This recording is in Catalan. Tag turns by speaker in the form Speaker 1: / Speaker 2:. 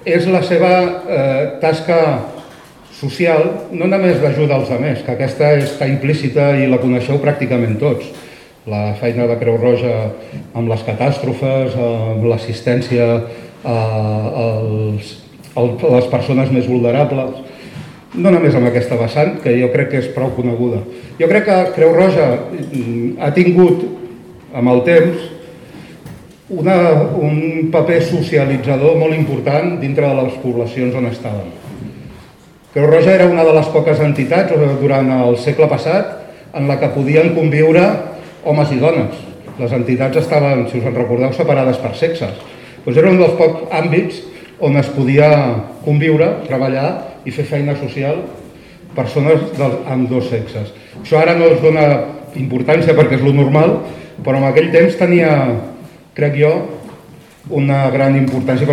Speaker 1: és la seva tasca social, no només d'ajuda als altres, que aquesta està implícita i la coneixeu pràcticament tots. La feina de Creu Roja amb les catàstrofes, amb l'assistència a les persones més vulnerables, no només amb aquesta vessant, que jo crec que és prou coneguda. Jo crec que Creu Roja ha tingut, amb el temps, un paper socialitzador molt important dintre de les poblacions on estaven. Creu Roja era una de les poques entitats durant el segle passat en la que podien conviure homes i dones. Les entitats estaven, si us en recordeu, separades per sexes. Doncs era un dels pocs àmbits on es podia conviure, treballar i fer feina social persones amb dos sexes. Això ara no es dona importància perquè és lo normal, però en aquell temps tenia, crec jo, una gran importància.